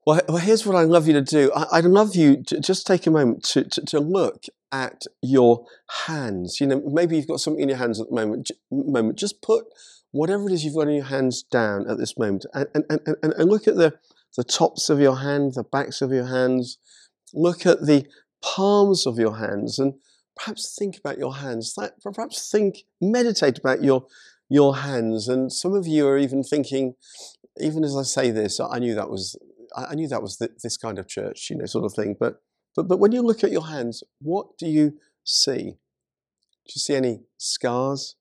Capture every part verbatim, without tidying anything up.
Well, well, here's what I'd love you to do. I, I'd love you to just take a moment to, to, to look at your hands. You know, maybe you've got something in your hands at the moment. J- moment. Just put whatever it is you've got in your hands down at this moment, and, and, and, and and look at the, the tops of your hand, the backs of your hands. Look at the palms of your hands, and perhaps think about your hands. That, perhaps think, meditate about your your hands. And some of you are even thinking, even as I say this, I knew that was I knew that was th- this kind of church, you know, sort of thing. But but but when you look at your hands, what do you see? Do you see any scars?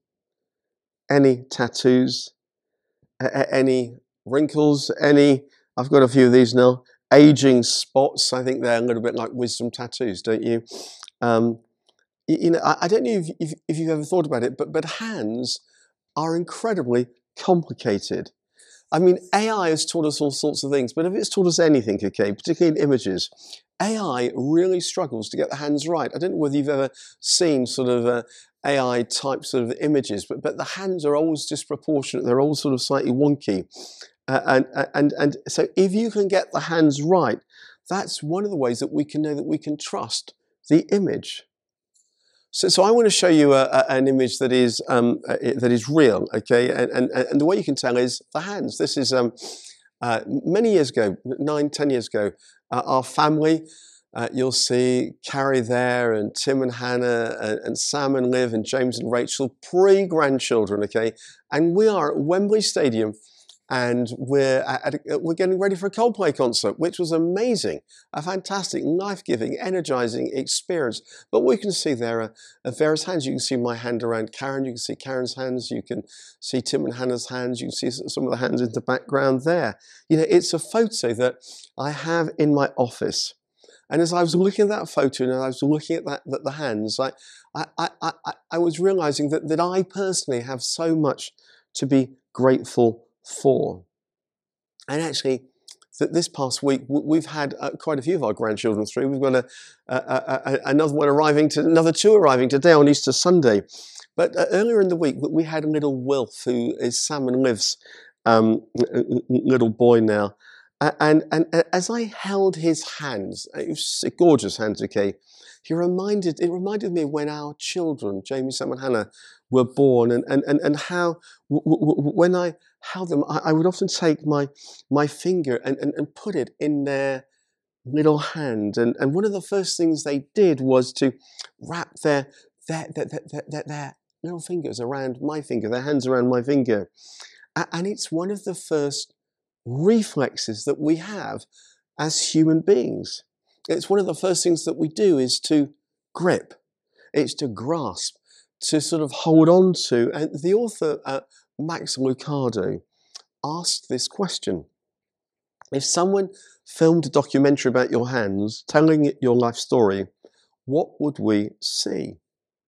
Any tattoos? A- a- any wrinkles? Any? I've got a few of these now. Aging spots. I think they're a little bit like wisdom tattoos, don't you? Um, you, you know, I, I don't know if, if, if you've ever thought about it, but but hands are incredibly complicated. I mean, A I has taught us all sorts of things, but if it's taught us anything, okay, particularly in images, A I really struggles to get the hands right. I don't know whether you've ever seen sort of uh, A I type sort of images, but but the hands are always disproportionate. They're all sort of slightly wonky, uh, and and and so if you can get the hands right, that's one of the ways that we can know that we can trust the image. So, so I want to show you a, a, an image that is um, uh, that is real, okay? And, and and the way you can tell is the hands. This is um, uh, many years ago, nine, ten years ago. Uh, our family, uh, you'll see Carrie there, and Tim and Hannah, and, and Sam and Liv, and James and Rachel, pre-grandchildren, okay? And we are at Wembley Stadium, and we're at, at, we're getting ready for a Coldplay concert, which was amazing, a fantastic, life-giving, energizing experience. But we can see there are, are various hands. You can see my hand around Karen. You can see Karen's hands. You can see Tim and Hannah's hands. You can see some of the hands in the background there. You know, it's a photo that I have in my office. And as I was looking at that photo and I was looking at that, that the hands, I, I, I, I, I was realizing that, that I personally have so much to be grateful for. And actually, th- this past week, w- we've had uh, quite a few of our grandchildren through. We've got a, a, a, a, another one arriving, to, another two arriving today on Easter Sunday. But uh, earlier in the week, we had a little Wilf, who is Sam and Liv's um, little boy now. Uh, and, and and as I held his hands, it was gorgeous hands, okay, he reminded, it reminded me of when our children, Jamie, Sam and Hannah, were born, and, and, and, and how w- w- when I held them, I, I would often take my my finger and, and, and put it in their little hand. And, and one of the first things they did was to wrap their their, their, their, their, their little fingers around my finger, their hands around my finger. A- And it's one of the first reflexes that we have as human beings. It's one of the first things that we do is to grip. It's to grasp, to sort of hold on to. And the author, uh, Max Lucado, asked this question. If someone filmed a documentary about your hands, telling your life story, what would we see?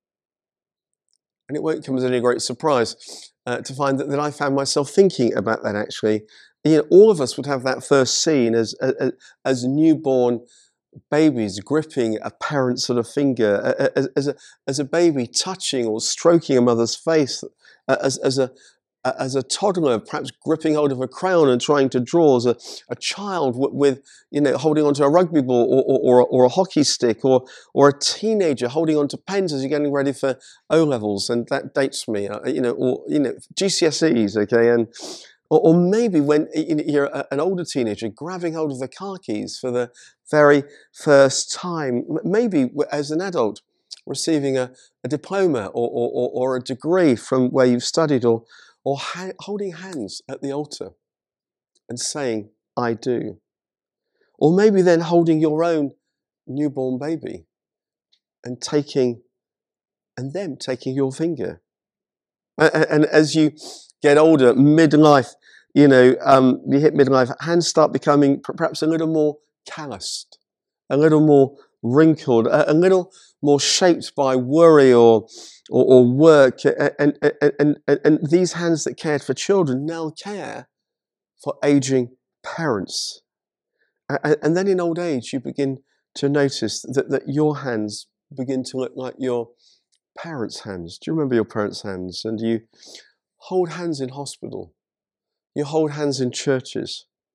And it won't come as any great surprise uh, to find that, that I found myself thinking about that actually. You know, all of us would have that first scene as, as, as newborn babies gripping a parent's sort of finger, as, as, a, as a baby touching or stroking a mother's face, as, as a as a toddler, perhaps gripping hold of a crayon and trying to draw, as a, a child with, with, you know, holding onto a rugby ball or, or, or, or a hockey stick, or or a teenager holding onto pens as you're getting ready for O levels, and that dates me, uh, you know, or you know, G C S Es, okay, and or, or maybe when you're an older teenager grabbing hold of the car keys for the very first time, maybe as an adult receiving a, a diploma or, or, or a degree from where you've studied, or or ha- holding hands at the altar and saying, I do. Or maybe then holding your own newborn baby and taking, and them taking your finger. And, and as you get older, midlife, you know, um, you hit midlife, hands start becoming perhaps a little more calloused, a little more wrinkled, a, a little more shaped by worry or or, or work. And, and, and, and, and these hands that cared for children now care for aging parents. And, and then in old age, you begin to notice that, that your hands begin to look like your parents' hands. Do you remember your parents' hands? And you hold hands in hospital. You hold hands in churches.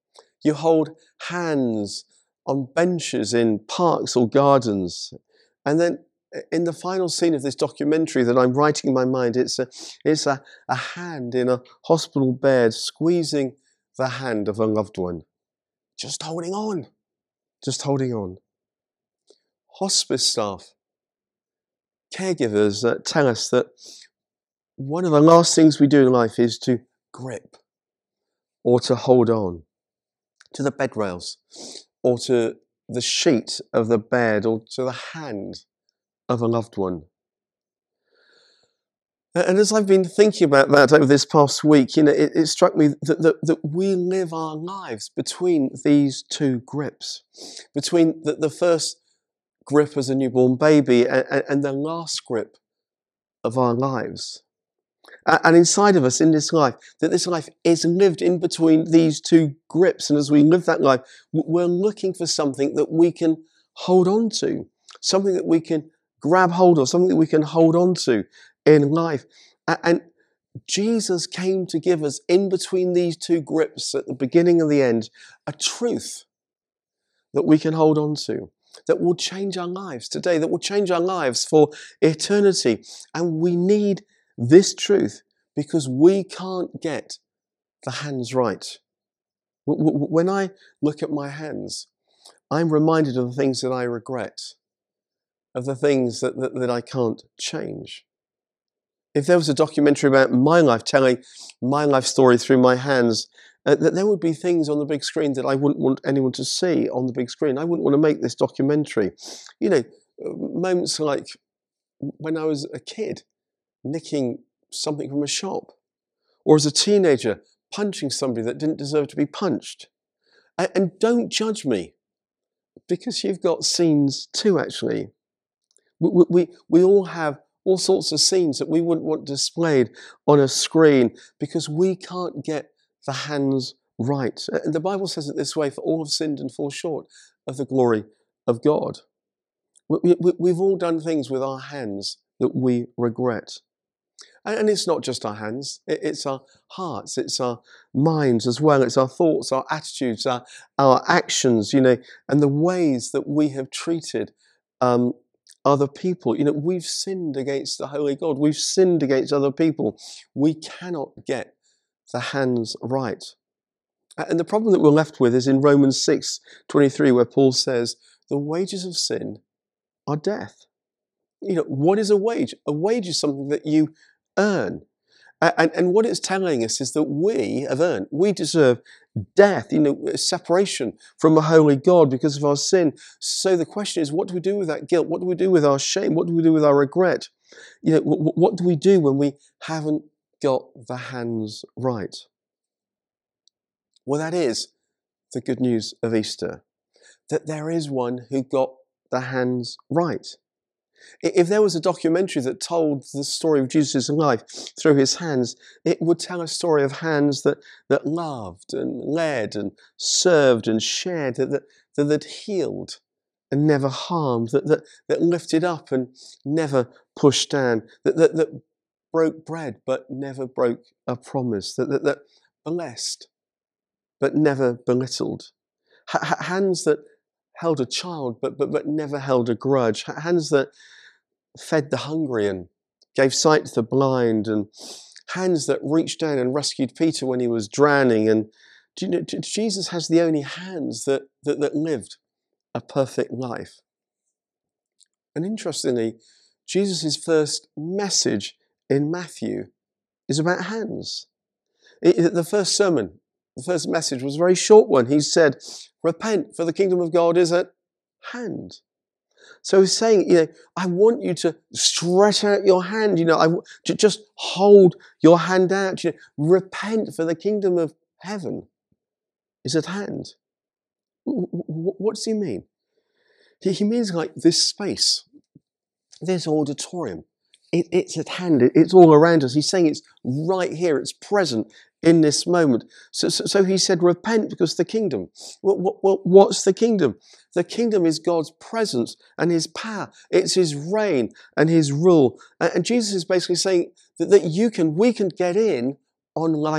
You hold hands on benches in parks or gardens. And then in the final scene of this documentary that I'm writing in my mind, it's a, it's a, a hand in a hospital bed squeezing the hand of a loved one. Just holding on. Just holding on. Hospice staff, caregivers that tell us that one of the last things we do in life is to grip or to hold on to the bed rails or to the sheet of the bed or to the hand of a loved one. And as I've been thinking about that over this past week, you know, it, it struck me that, that, that we live our lives between these two grips, between the, the first grip as a newborn baby and, and the last grip of our lives. And inside of us in this life, that this life is lived in between these two grips. And as we live that life, we're looking for something that we can hold on to, something that we can grab hold of, something that we can hold on to in life. And Jesus came to give us in between these two grips at the beginning and the end, a truth that we can hold on to, that will change our lives today, that will change our lives for eternity. And we need this truth because we can't get the hands right. When I look at my hands, I'm reminded of the things that I regret, of the things that, that, that I can't change. If there was a documentary about my life, telling my life story through my hands, uh, that there would be things on the big screen that I wouldn't want anyone to see on the big screen. I wouldn't want to make this documentary. You know, moments like when I was a kid, nicking something from a shop, or as a teenager, punching somebody that didn't deserve to be punched. And, and don't judge me, because you've got scenes too, actually. We, we, we all have all sorts of scenes that we wouldn't want displayed on a screen because we can't get the hands right. And the Bible says it this way, for all have sinned and fall short of the glory of God. We, we, we've all done things with our hands that we regret. And it's not just our hands, it's our hearts, it's our minds as well, it's our thoughts, our attitudes, our, our actions, you know, and the ways that we have treated um, other people. You know, we've sinned against the holy God, we've sinned against other people. We cannot get the hands right. And the problem that we're left with is in Romans six twenty-three, where Paul says, the wages of sin are death. You know, what is a wage? A wage is something that you earn. And, and what it's telling us is that we have earned, we deserve death, you know, separation from a holy God because of our sin. So the question is, what do we do with that guilt? What do we do with our shame? What do we do with our regret? You know, what, what do we do when we haven't got the hands right? Well, that is the good news of Easter, that there is one who got the hands right. If there was a documentary that told the story of Jesus' life through his hands, it would tell a story of hands that, that loved and led and served and shared, that, that, that, that healed and never harmed, that, that, that lifted up and never pushed down, that, that, that broke bread but never broke a promise, that, that, that blessed but never belittled. H- hands that held a child but, but, but never held a grudge. Hands that fed the hungry and gave sight to the blind, and hands that reached down and rescued Peter when he was drowning. And do you know, Jesus has the only hands that, that, that lived a perfect life. And interestingly, Jesus' first message in Matthew is about hands. It, the first sermon, the first message was a very short one. He said, repent, for the kingdom of God is at hand. So he's saying, you know, I want you to stretch out your hand, you know, I w- just hold your hand out, you know, repent, for the kingdom of heaven is at hand. W- w- what does he mean? He, he means like this space, this auditorium. It, it's at hand, it, it's all around us. He's saying it's right here, it's present in this moment. So, so, so he said, repent, because the kingdom, what, what, what's the kingdom? The kingdom is God's presence and his power. It's his reign and his rule. And, and Jesus is basically saying that, that you can, we can get in on life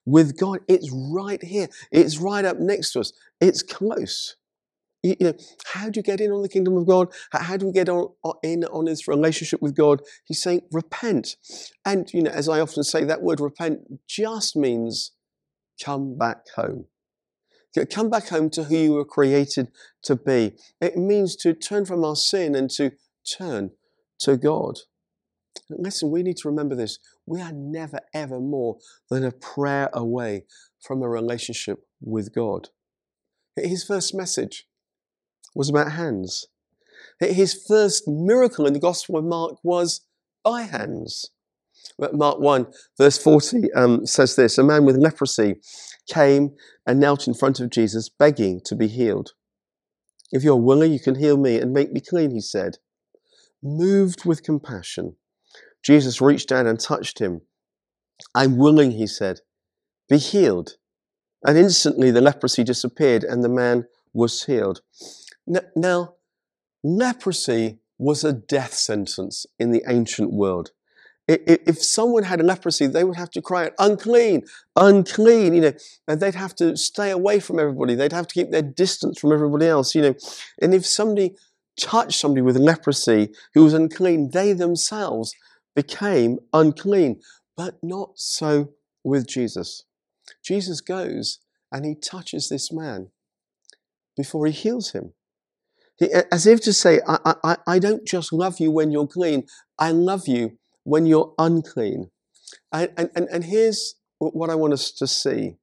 with God. It's right here. It's right up next to us. It's close. You know, how do you get in on the kingdom of God? How do we get on, in on this relationship with God? He's saying, repent. And, you know, as I often say, that word repent just means come back home. Come back home to who you were created to be. It means to turn from our sin and to turn to God. Listen, we need to remember this. We are never, ever more than a prayer away from a relationship with God. His first message was about hands. His first miracle in the Gospel of Mark was by hands. Mark one, verse forty um, says this, a man with leprosy came and knelt in front of Jesus, begging to be healed. If you're willing, you can heal me and make me clean, he said. Moved with compassion, Jesus reached down and touched him. I'm willing, he said. Be healed. And instantly the leprosy disappeared and the man was healed. Now, leprosy was a death sentence in the ancient world. If someone had leprosy, they would have to cry out, unclean, unclean, you know, and they'd have to stay away from everybody. They'd have to keep their distance from everybody else, you know. And if somebody touched somebody with leprosy who was unclean, they themselves became unclean. But not so with Jesus. Jesus goes and he touches this man before he heals him. He, as if to say, I, I, I don't just love you when you're clean, I love you when you're unclean. And, and, and here's what I want us to see.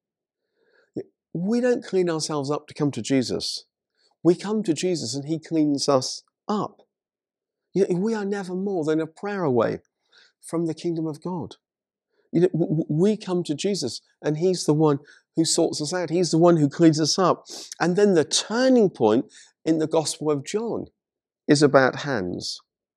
We don't clean ourselves up to come to Jesus. We come to Jesus and he cleans us up. You know, we are never more than a prayer away from the kingdom of God. You know, we come to Jesus and he's the one who sorts us out. He's the one who cleans us up. And then the turning point in the Gospel of John is about hands.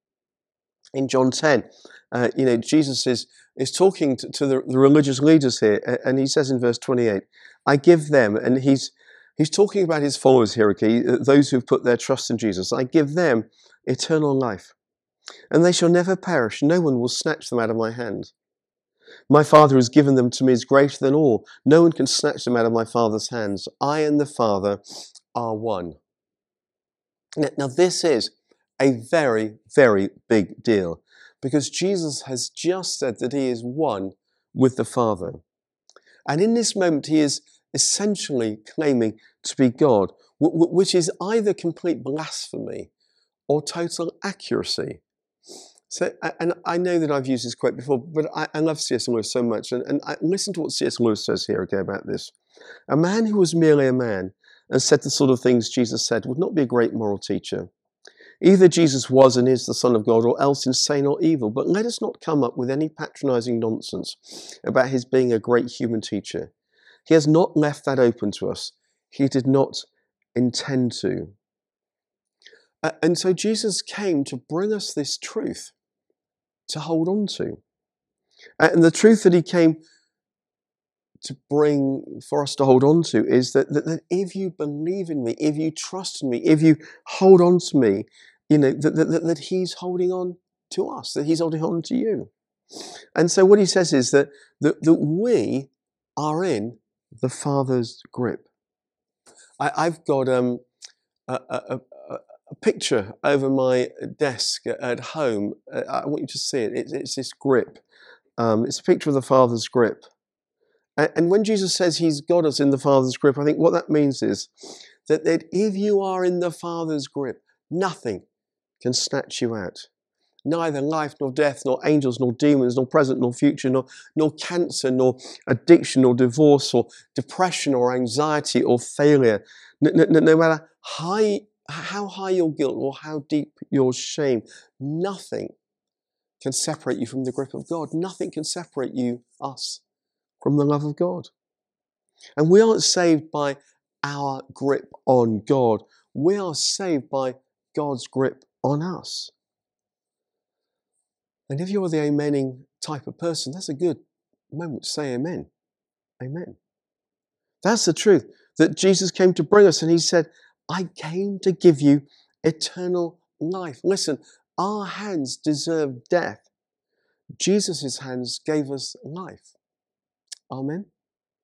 In John ten, uh, you know, Jesus is, is talking to, to the, the religious leaders here, and he says in verse twenty-eight, I give them, and he's he's talking about his followers here, okay, those who've put their trust in Jesus, I give them eternal life, and they shall never perish. No one will snatch them out of my hand. My Father has given them to me is greater than all. No one can snatch them out of my Father's hands. I and the Father are one. Now, now this is a very, very big deal because Jesus has just said that he is one with the Father. And in this moment, he is essentially claiming to be God, which is either complete blasphemy or total accuracy. So, and I know that I've used this quote before, but I, I love C S Lewis so much. And, and I, listen to what C S Lewis says here okay, about this. A man who was merely a man and said the sort of things Jesus said would not be a great moral teacher. Either Jesus was and is the Son of God or else insane or evil, but let us not come up with any patronizing nonsense about his being a great human teacher. He has not left that open to us. He did not intend to. Uh, and so Jesus came to bring us this truth to hold on to. Uh, and the truth that he came to bring for us to hold on to is that, that, that if you believe in me, if you trust in me, if you hold on to me, you know, that, that, that he's holding on to us, that he's holding on to you. And so what he says is that, that, that we are in the Father's grip. I, I've got um, a, a, a, a picture over my desk at home. I want you to see it. It's, it's this grip. Um, it's a picture of the Father's grip. And, and when Jesus says he's got us in the Father's grip, I think what that means is that, that if you are in the Father's grip, nothing can snatch you out. Neither life, nor death, nor angels, nor demons, nor present, nor future, nor, nor cancer, nor addiction, or divorce, or depression, or anxiety, or failure. No, no, no matter high, how high your guilt or how deep your shame, nothing can separate you from the grip of God. Nothing can separate you, us, from the love of God. And we aren't saved by our grip on God. We are saved by God's grip on us. And if you're the amening type of person, that's a good moment to say amen. Amen. That's the truth that Jesus came to bring us. And he said, I came to give you eternal life. Listen, our hands deserve death. Jesus' hands gave us life. Amen.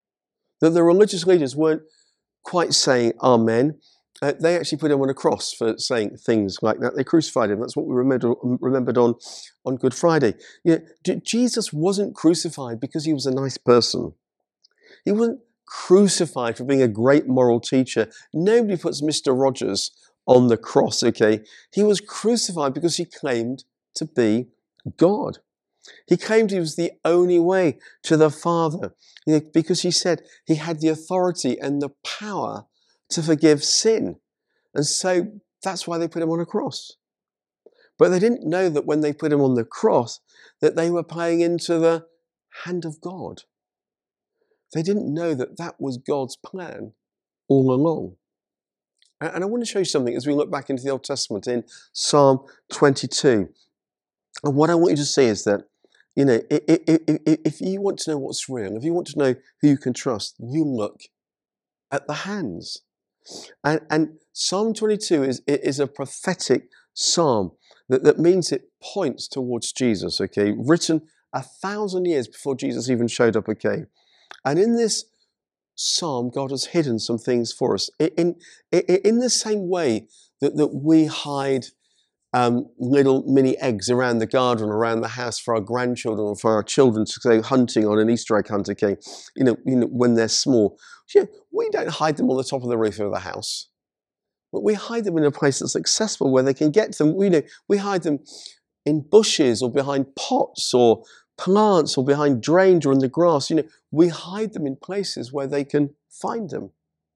that the religious leaders weren't quite saying amen. Uh, they actually put him on a cross for saying things like that. They crucified him. That's what we remembered, remembered on, on Good Friday. You know, J- Jesus wasn't crucified because he was a nice person. He wasn't crucified for being a great moral teacher. Nobody puts Mister Rogers on the cross, okay? He was crucified because he claimed to be God. He claimed he was the only way to the Father, you know, because he said he had the authority and the power to forgive sin. And so that's why they put him on a cross. But they didn't know that when they put him on the cross, that they were playing into the hand of God. They didn't know that that was God's plan all along. And I want to show you something as we look back into the Old Testament in Psalm twenty-two. And what I want you to see is that, you know, if you want to know what's real, if you want to know who you can trust, you look at the hands. And, and Psalm twenty-two is, is a prophetic psalm that, that means it points towards Jesus, okay? Written a thousand years before Jesus even showed up, okay? And in this psalm, God has hidden some things for us. In, in, in the same way that, that we hide um, little mini eggs around the garden, around the house for our grandchildren or for our children to go hunting on an Easter egg hunt, okay, you know, you know when they're small. You know, we don't hide them on the top of the roof of the house, but we hide them in a place that's accessible where they can get to them. We, you know, we hide them in bushes or behind pots or plants or behind drains or in the grass. You know, we hide them in places where they can find them.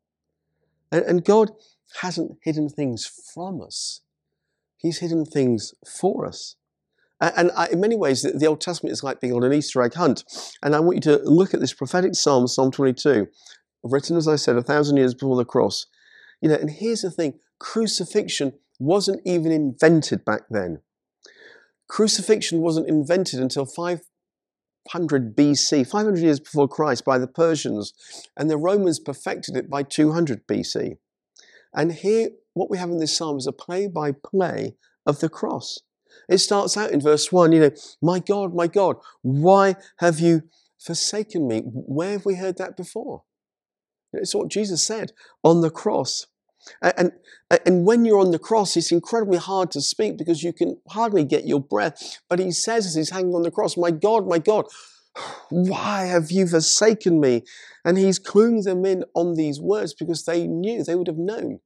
And, and God hasn't hidden things from us. He's hidden things for us. And, and I, in many ways, the, the Old Testament is like being on an Easter egg hunt. And I want you to look at this prophetic psalm, Psalm twenty-two, written, as I said, a thousand years before the cross. You know, and here's the thing, crucifixion wasn't even invented back then. Crucifixion wasn't invented until five hundred B C, five hundred years before Christ, by the Persians, and the Romans perfected it by two hundred B C. And here, what we have in this psalm is a play-by-play of the cross. It starts out in verse one, you know, my God, my God, why have you forsaken me? Where have we heard that before? It's what Jesus said on the cross. And, and, and when you're on the cross, it's incredibly hard to speak because you can hardly get your breath. But he says as he's hanging on the cross, my God, my God, why have you forsaken me? And he's cluing them in on these words because they knew, they would have known.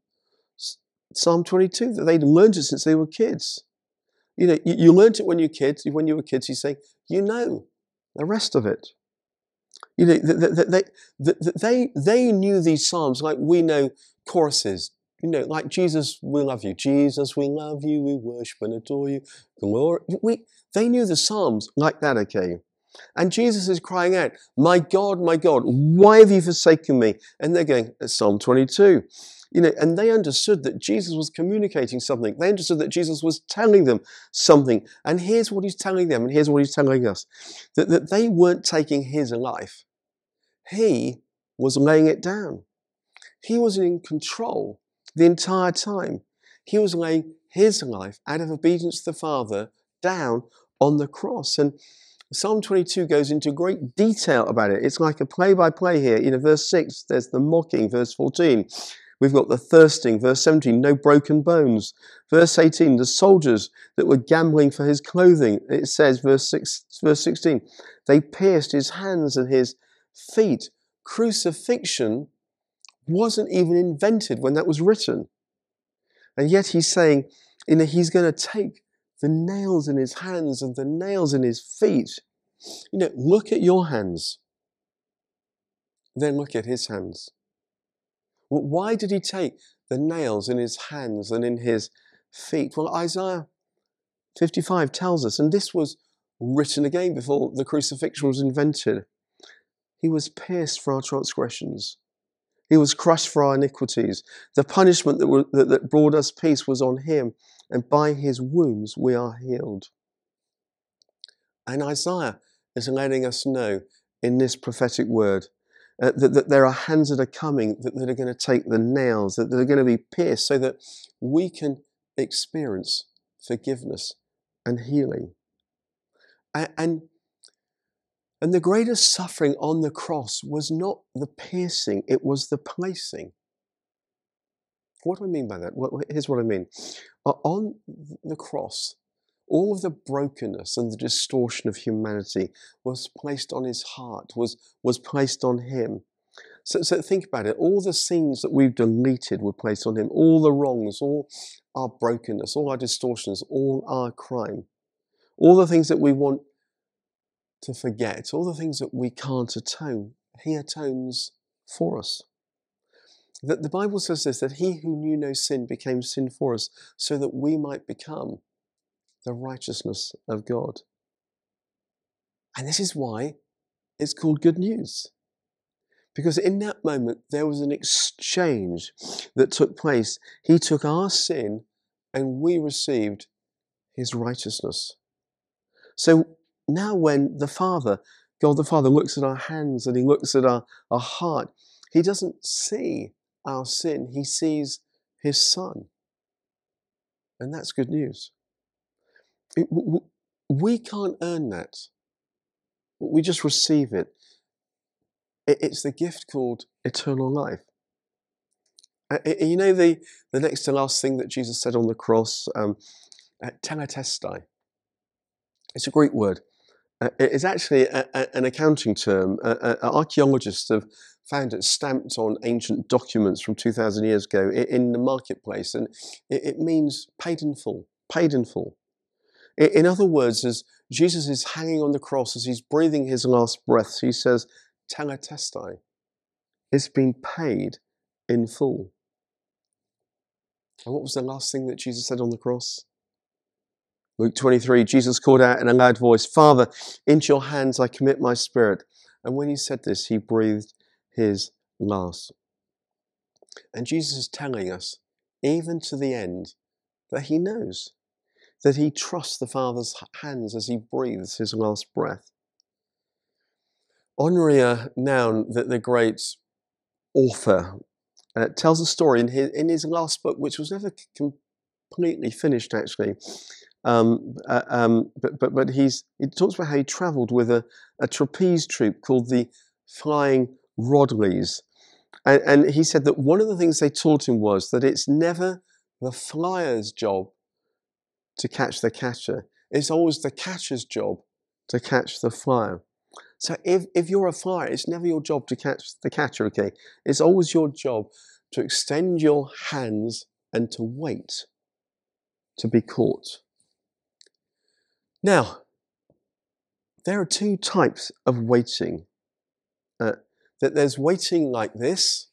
Psalm twenty-two, that they'd learned it since they were kids. You know, you, you learned it when you were kids. When you were kids, you say, you know the rest of it. You know, they, they, they, they knew these psalms like we know choruses. You know, like Jesus, we love you. Jesus, we love you. We worship and adore you. Glory. We, they knew the psalms like that, okay? And Jesus is crying out, my God, my God, why have you forsaken me? And they're going, it's Psalm twenty-two. You know, and they understood that Jesus was communicating something. They understood that Jesus was telling them something. And here's what he's telling them, and here's what he's telling us. That, that they weren't taking his life. He was laying it down. He was in control the entire time. He was laying his life out of obedience to the Father down on the cross. And Psalm twenty-two goes into great detail about it. It's like a play-by-play here. You know, verse six, there's the mocking. Verse fourteen, we've got the thirsting. Verse seventeen, no broken bones. Verse eighteen, the soldiers that were gambling for his clothing. It says, verse six, verse sixteen, they pierced his hands and his feet. Crucifixion wasn't even invented when that was written. And yet he's saying, you know, he's going to take the nails in his hands and the nails in his feet. You know, look at your hands. Then look at his hands. Well, why did he take the nails in his hands and in his feet? Well, Isaiah fifty-five tells us, and this was written again before the crucifixion was invented. He was pierced for our transgressions. He was crushed for our iniquities. The punishment that, were, that, that brought us peace was on him, and by his wounds we are healed. And Isaiah is letting us know in this prophetic word uh, that, that there are hands that are coming that, that are going to take the nails, that, that are going to be pierced so that we can experience forgiveness and healing. And, and And the greatest suffering on the cross was not the piercing, it was the placing. What do I mean by that? Well, here's what I mean. On the cross, all of the brokenness and the distortion of humanity was placed on his heart, was, was placed on him. So, so think about it. All the sins that we've deleted were placed on him. All the wrongs, all our brokenness, all our distortions, all our crime. All the things that we want to forget, all the things that we can't atone, he atones for us. The, the Bible says this, that he who knew no sin became sin for us so that we might become the righteousness of God. And this is why it's called good news. Because in that moment, there was an exchange that took place. He took our sin and we received his righteousness. So now when the Father, God the Father, looks at our hands and he looks at our, our heart, he doesn't see our sin, he sees his Son. And that's good news. It, we can't earn that. We just receive it. It's the gift called eternal life. You know the, the next to last thing that Jesus said on the cross, um, teletestai. It's a Greek word. Uh, it's actually a, a, an accounting term. Uh, uh, archaeologists have found it stamped on ancient documents from two thousand years ago in, in the marketplace, and it, it means paid in full, paid in full. In, in other words, as Jesus is hanging on the cross, as he's breathing his last breaths, he says, teletestai, it's been paid in full. And what was the last thing that Jesus said on the cross? Luke twenty-three, Jesus called out in a loud voice, Father, into your hands I commit my spirit. And when he said this, he breathed his last. And Jesus is telling us, even to the end, that he knows, that he trusts the Father's hands as he breathes his last breath. Henri Nouwen, the, the great author, uh, tells a story in his, in his last book, which was never completely finished, actually. Um, uh, um, but but but he's he talks about how he travelled with a, a trapeze troupe called the Flying Rodleys, and, and he said that one of the things they taught him was that it's never the flyer's job to catch the catcher; it's always the catcher's job to catch the flyer. So if if you're a flyer, it's never your job to catch the catcher. Okay, it's always your job to extend your hands and to wait to be caught. Now, there are two types of waiting. Uh, that there's waiting like this,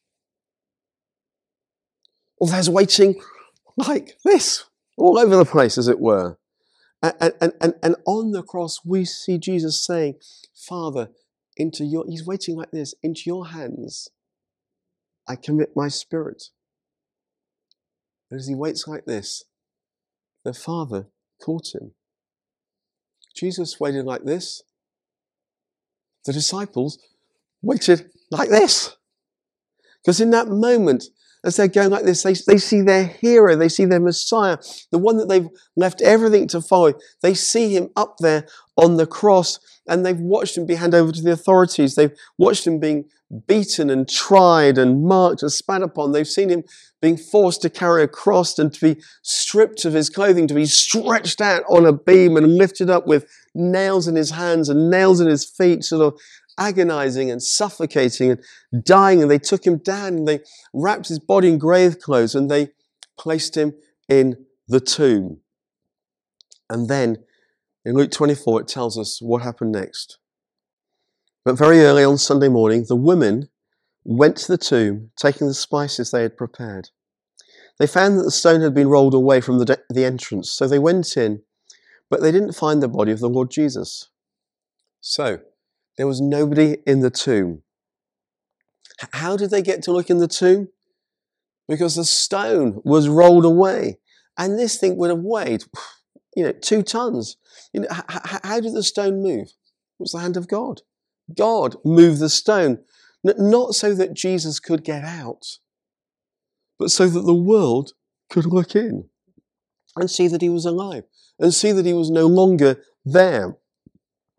or there's waiting like this, all over the place, as it were. And, and, and, and on the cross, we see Jesus saying, Father, into your, he's waiting like this, into your hands, I commit my spirit. And as he waits like this, the Father caught him. Jesus waited like this. The disciples waited like this. Because in that moment, as they're going like this, they, they see their hero, they see their Messiah, the one that they've left everything to follow. They see him up there on the cross, and they've watched him be handed over to the authorities. They've watched him being beaten and tried and marked and spat upon. They've seen him being forced to carry a cross and to be stripped of his clothing, to be stretched out on a beam and lifted up with nails in his hands and nails in his feet, sort of agonizing and suffocating and dying. And they took him down and they wrapped his body in grave clothes and they placed him in the tomb. And then in Luke twenty-four, it tells us what happened next. But very early on Sunday morning, the women went to the tomb, taking the spices they had prepared. They found that the stone had been rolled away from the, de- the entrance, so they went in, but they didn't find the body of the Lord Jesus. So, there was nobody in the tomb. H- how did they get to look in the tomb? Because the stone was rolled away, and this thing would have weighed, you know, two tons. You know, h- h- how did the stone move? It was the hand of God. God moved the stone, N- not so that Jesus could get out, but so that the world could look in and see that he was alive and see that he was no longer there.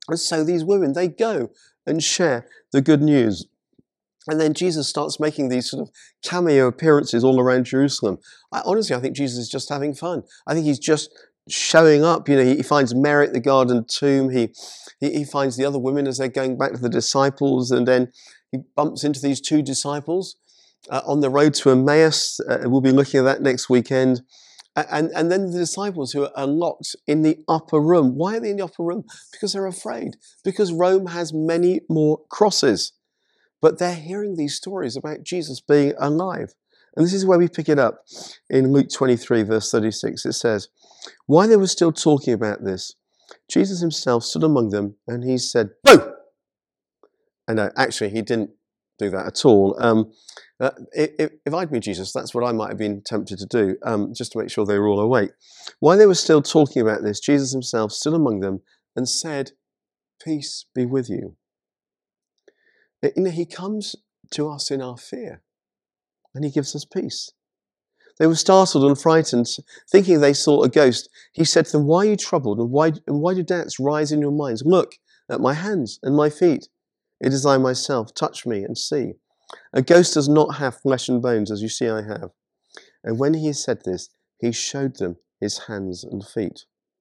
And so these women, they go and share the good news. And then Jesus starts making these sort of cameo appearances all around Jerusalem. I, honestly, I think Jesus is just having fun. I think he's just showing up. You know, he, he finds Mary at the garden tomb. He, he he finds the other women as they're going back to the disciples, and then he bumps into these two disciples uh, on the road to Emmaus. Uh, we'll be looking at that next weekend. And, and then the disciples who are locked in the upper room. Why are they in the upper room? Because they're afraid. Because Rome has many more crosses. But they're hearing these stories about Jesus being alive. And this is where we pick it up in Luke twenty-three, verse thirty-six. It says, while they were still talking about this, Jesus himself stood among them and he said, "Boo!" And uh, actually, he didn't do that at all. Um, uh, if, if I'd been Jesus, that's what I might have been tempted to do, um, just to make sure they were all awake. While they were still talking about this, Jesus himself stood among them and said, "Peace be with you." You know, he comes to us in our fear and he gives us peace. They were startled and frightened, thinking they saw a ghost. He said to them, "Why are you troubled, and why, and why do doubts rise in your minds? Look at my hands and my feet. It is I myself. Touch me and see. A ghost does not have flesh and bones, as you see I have." And when he said this, he showed them his hands and feet.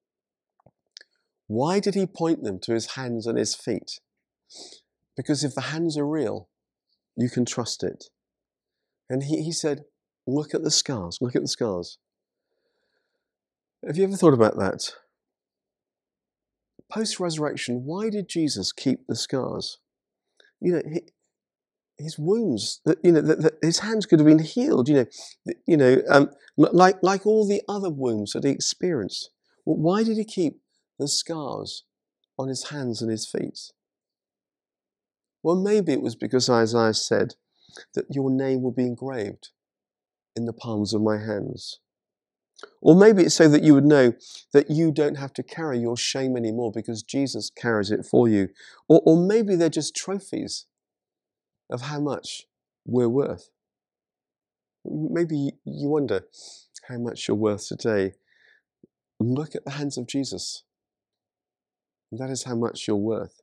Why did he point them to his hands and his feet? Because if the hands are real, you can trust it. And he, he said, look at the scars, look at the scars. Have you ever thought about that? Post-resurrection, why did Jesus keep the scars? You know, he, his wounds, you know, the, the, his hands could have been healed, you know, the, you know, um, like, like all the other wounds that he experienced. Well, why did he keep the scars on his hands and his feet? Well, maybe it was because Isaiah said that your name will be engraved in the palms of my hands. Or maybe it's so that you would know that you don't have to carry your shame anymore because Jesus carries it for you. Or, or maybe they're just trophies of how much we're worth. Maybe you wonder how much you're worth today. Look at the hands of Jesus. That is how much you're worth.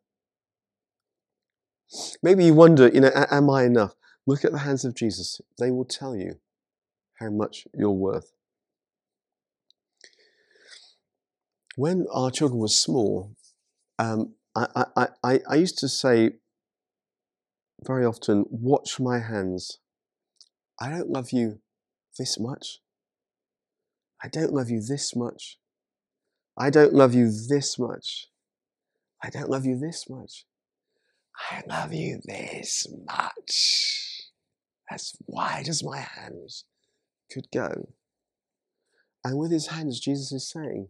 Maybe you wonder, you know, am I enough? Look at the hands of Jesus. They will tell you how much you're worth. When our children were small, um, I, I, I, I used to say very often, watch my hands. I don't love you this much. I don't love you this much. I don't love you this much. I don't love you this much. I love you this much. As wide as my hands could go. And with his hands, Jesus is saying,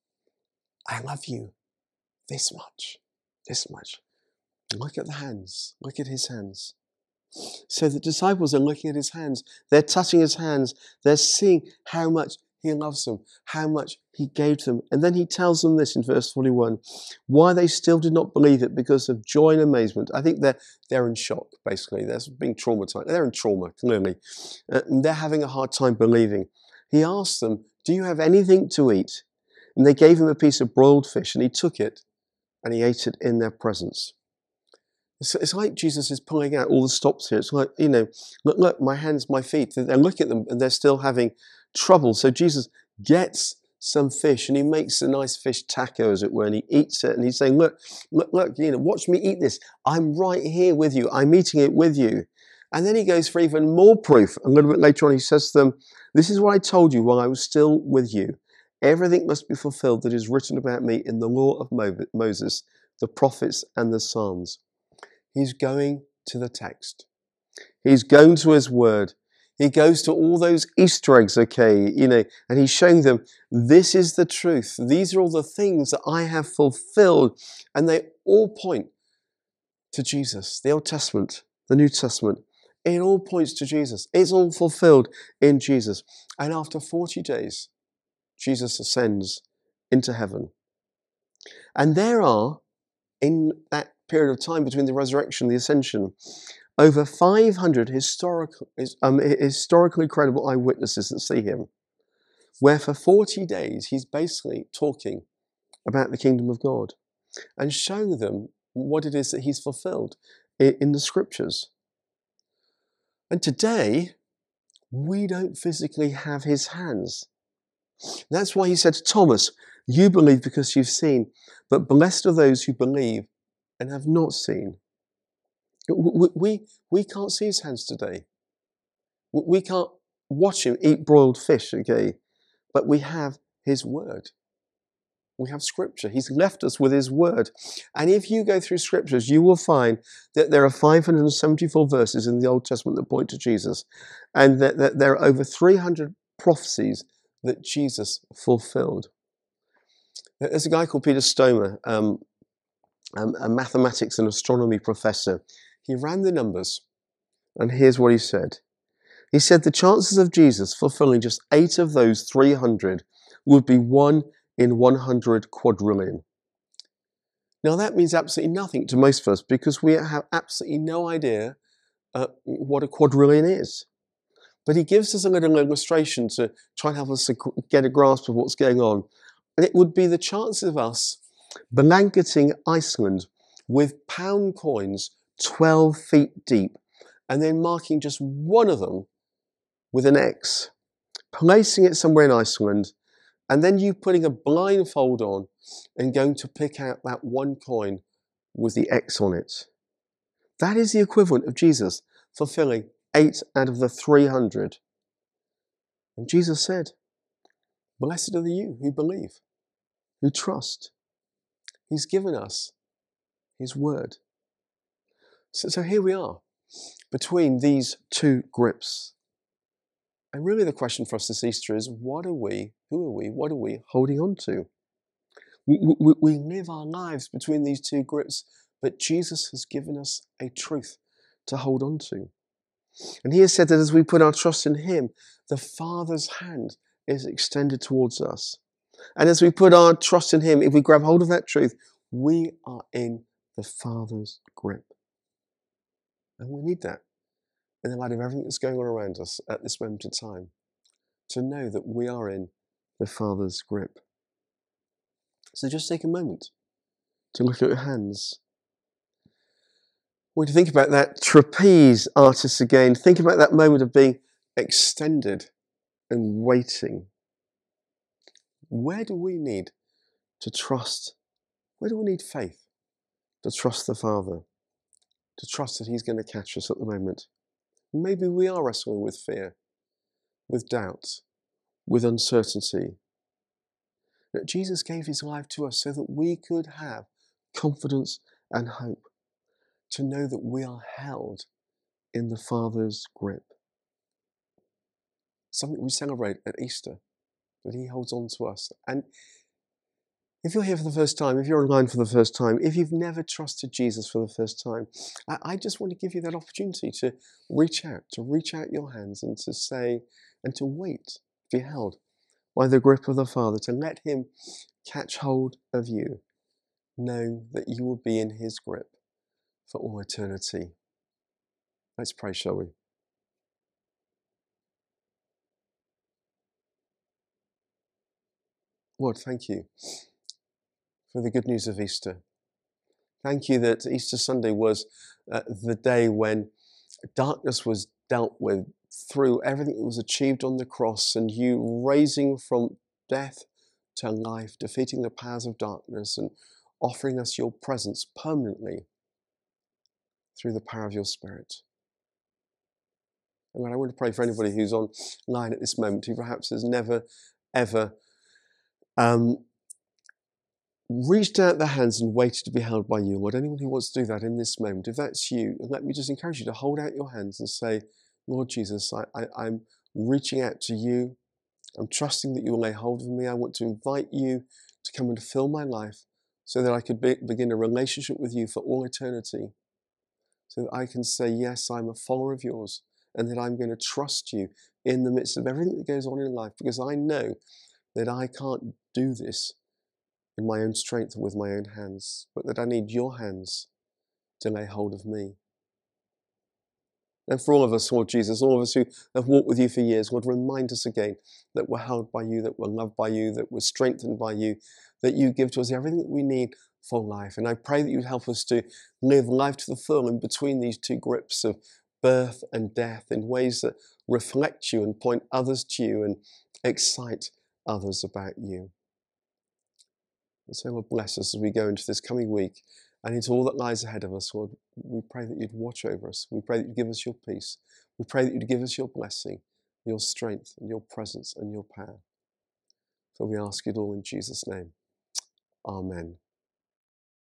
I love you this much, this much. Look at the hands, look at his hands. So the disciples are looking at his hands, they're touching his hands, they're seeing how much he loves them, how much he gave them. And then he tells them this in verse forty-one, why they still did not believe it because of joy and amazement. I think they're, they're in shock, basically. They're being traumatized. They're in trauma, clearly. Uh, and they're having a hard time believing. He asked them, do you have anything to eat? And they gave him a piece of broiled fish, and he took it and he ate it in their presence. It's, it's like Jesus is pulling out all the stops here. It's like, you know, look, look, my hands, my feet, and look at them, and they're still having trouble. So Jesus gets some fish, and he makes a nice fish taco, as it were, and he eats it, and he's saying, look, look, look, you know, watch me eat this. I'm right here with you. I'm eating it with you. And then he goes for even more proof. A little bit later on, he says to them, this is what I told you while I was still with you. Everything must be fulfilled that is written about me in the law of Moses, the prophets, and the Psalms. He's going to the text. He's going to his word. He goes to all those Easter eggs, okay, you know, and he's showing them, this is the truth. These are all the things that I have fulfilled. And they all point to Jesus. The Old Testament, the New Testament, it all points to Jesus. It's all fulfilled in Jesus. And after forty days, Jesus ascends into heaven. And there are, in that period of time between the resurrection and the ascension, over five hundred historical, um, historically credible eyewitnesses that see him, where for forty days he's basically talking about the kingdom of God. and show them what it is that he's fulfilled in, in the scriptures. And today, we don't physically have his hands. That's why he said to Thomas, you believe because you've seen, but blessed are those who believe and have not seen. We, we, we can't see his hands today. We can't watch him eat broiled fish, okay? But we have his word. We have scripture. He's left us with his word. And if you go through scriptures, you will find that there are five hundred seventy-four verses in the Old Testament that point to Jesus, and that, that there are over three hundred prophecies that Jesus fulfilled. There's a guy called Peter Stomer, um, a mathematics and astronomy professor. He ran the numbers, and here's what he said. He said the chances of Jesus fulfilling just eight of those three hundred would be one in one hundred quadrillion. Now that means absolutely nothing to most of us because we have absolutely no idea uh, what a quadrillion is. But he gives us a little illustration to try and help us to get a grasp of what's going on. And it would be the chance of us blanketing Iceland with pound coins twelve feet deep and then marking just one of them with an X, placing it somewhere in Iceland, and then you putting a blindfold on and going to pick out that one coin with the X on it. That is the equivalent of Jesus fulfilling eight out of the three hundred. And Jesus said, blessed are the you who believe, who trust. He's given us his word. So, so here we are, between these two grips. And really the question for us this Easter is, what are we, who are we, what are we holding on to? We, we, we live our lives between these two grips, but Jesus has given us a truth to hold on to. And he has said that as we put our trust in him, the Father's hand is extended towards us. And as we put our trust in him, if we grab hold of that truth, we are in the Father's grip. And we need that in the light of everything that's going on around us at this moment in time, to know that we are in the Father's grip. So just take a moment to look at your hands. When you think about that trapeze artist again, think about that moment of being extended and waiting. Where do we need to trust? Where do we need faith to trust the Father? To trust that he's going to catch us at the moment? Maybe we are wrestling with fear, with doubt, with uncertainty. That Jesus gave his life to us so that we could have confidence and hope, to know that we are held in the Father's grip. Something we celebrate at Easter, that he holds on to us. And if you're here for the first time, if you're online for the first time, if you've never trusted Jesus for the first time, I, I just want to give you that opportunity to reach out, to reach out your hands and to say, and to wait to be held by the grip of the Father, to let him catch hold of you, knowing that you will be in his grip for all eternity. Let's pray, shall we? Lord, thank you for the good news of Easter. Thank you that Easter Sunday was uh, the day when darkness was dealt with through everything that was achieved on the cross, and you raising from death to life, defeating the powers of darkness and offering us your presence permanently through the power of your Spirit. And I want to pray for anybody who's online at this moment, who perhaps has never, ever um, reached out their hands and waited to be held by you. Lord, anyone who wants to do that in this moment, if that's you, let me just encourage you to hold out your hands and say, Lord Jesus, I, I, I'm reaching out to you. I'm trusting that you will lay hold of me. I want to invite you to come and fill my life so that I could be, begin a relationship with you for all eternity. So that I can say, yes, I'm a follower of yours, and that I'm going to trust you in the midst of everything that goes on in life, because I know that I can't do this in my own strength or with my own hands, but that I need your hands to lay hold of me. And for all of us, Lord Jesus, all of us who have walked with you for years, Lord, remind us again that we're held by you, that we're loved by you, that we're strengthened by you, that you give to us everything that we need for life. And I pray that you'd help us to live life to the full in between these two grips of birth and death in ways that reflect you and point others to you and excite others about you. And so, Lord, bless us as we go into this coming week and into all that lies ahead of us. Lord, we pray that you'd watch over us. We pray that you'd give us your peace. We pray that you'd give us your blessing, your strength and your presence and your power. For we ask it all in Jesus' name. Amen.